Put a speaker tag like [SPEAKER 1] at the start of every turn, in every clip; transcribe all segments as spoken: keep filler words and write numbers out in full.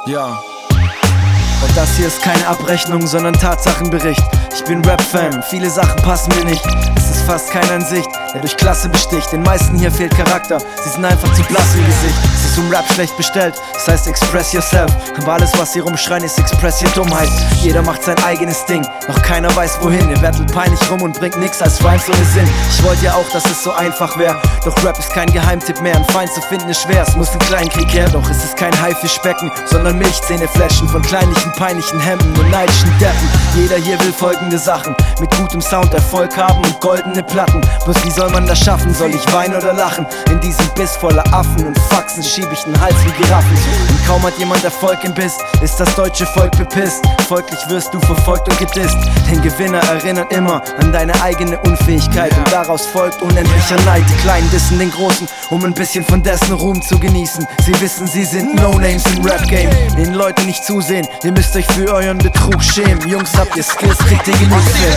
[SPEAKER 1] Ja. Und das hier ist keine Abrechnung, sondern Tatsachenbericht. Ich bin Rap-Fan, viele Sachen passen mir nicht. Es ist fast keine Ansicht, der durch Klasse besticht. Den meisten hier fehlt Charakter, sie sind einfach zu blass im Gesicht. Es ist um Rap schlecht bestellt, das heißt express yourself. Aber alles was sie rumschreien ist express your Dummheit. Jeder macht sein eigenes Ding, noch keiner weiß wohin. Ihr wertelt peinlich rum und bringt nix als Rhymes ohne Sinn. Ich wollte ja auch, dass es so einfach wäre, doch Rap ist kein Geheimtipp mehr. Ein Feind zu finden ist schwer, es muss ein Kleinkrieg her. Doch es ist kein Haifischbecken, sondern Milchzähneflaschen von kleinlichen, peinlichen Hemden und neidischen Deppen. Jeder hier will folgende Sachen: mit gutem Sound Erfolg haben und goldene Platten. Bloß wie soll man das schaffen? Soll ich weinen oder lachen? In diesem Biss voller Affen und Faxen schieb ich den Hals wie Giraffen. Und kaum hat jemand Erfolg im Biss, ist das deutsche Volk bepisst. Folglich wirst du verfolgt und gedisst. Denn Gewinner erinnern immer an deine eigene Unfähigkeit, und daraus folgt unendlicher Neid. Die Kleinen dissen den Großen, um ein bisschen von dessen Ruhm zu genießen. Sie wissen, sie sind No-Names im Rap-Game, den Leute nicht zusehen. Ihr müsst euch für euren Betrug schämen. Jungs, habt ihr Skills, kriegt ihr genug Film.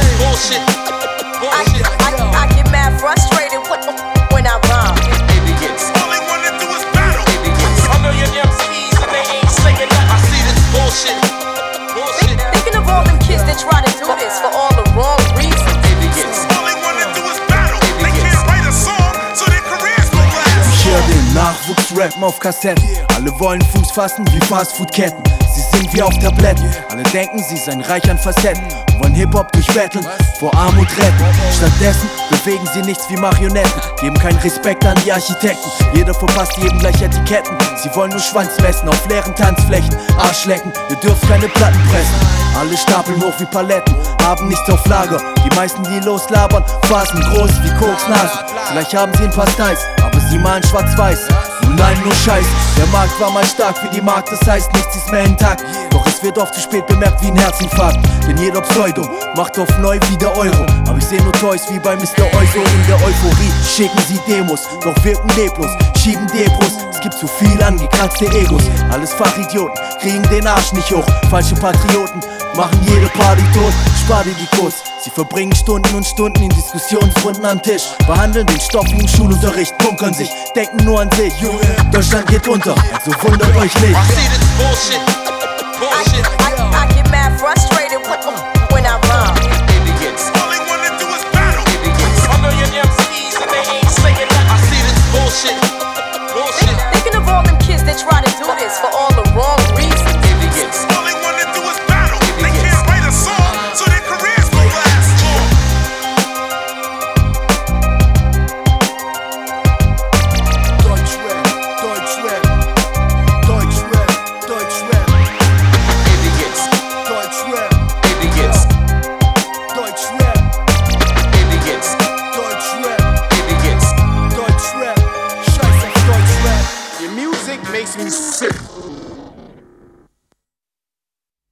[SPEAKER 2] I, I, I get mad frustrated when, when I rhyme.
[SPEAKER 3] All they wanna do is battle. A million M Cs and they ain't saying nothing. I see this bullshit. Bullshit.
[SPEAKER 2] Thinking of all them kids that try to do this for all the wrong reasons.
[SPEAKER 3] All they wanna do is battle. They can't write a song, so their careers will last.
[SPEAKER 1] Ich höre den Nachwuchs-Rappen auf Kassetten. Alle wollen Fuß fassen wie Fastfood-Ketten. Sie sind wie auf Tabletten. Alle denken, sie seien reich an Facetten. Wollen Hip-Hop durchbetteln, vor Armut retten. Stattdessen bewegen sie nichts wie Marionetten. Geben keinen Respekt an die Architekten. Jeder verpasst jedem gleich Etiketten. Sie wollen nur Schwanz messen auf leeren Tanzflächen. Arsch lecken, ihr dürft keine Platten pressen. Alle stapeln hoch wie Paletten, haben nichts auf Lager. Die meisten, die loslabern, Phasen groß wie Koksnasen. Vielleicht haben sie ein paar Styles, aber sie malen schwarz-weiß. Und nein, nur Scheiß. Der Markt war mal stark wie die Markt, das heißt nichts ist mehr intakt. Doch es wird oft zu spät bemerkt wie ein Herzinfarkt. Denn jeder Pseudo macht auf neu wie der Euro. Aber ich seh nur Toys wie bei Mister Euso. In der Euphorie schicken sie Demos, doch wirken leblos, schieben Debros. Es gibt zu viel angekratzte Egos. Alles Fachidioten, kriegen den Arsch nicht hoch. Falsche Patrioten machen jede Party tot. Spar dir die Codes. Sie verbringen Stunden und Stunden in Diskussionsrunden am Tisch. Behandeln den Stoff wie im Schulunterricht, bunkern sich, denken nur an sich. Deutschland geht unter, also wundert euch nicht.
[SPEAKER 3] I see this bullshit. Bullshit.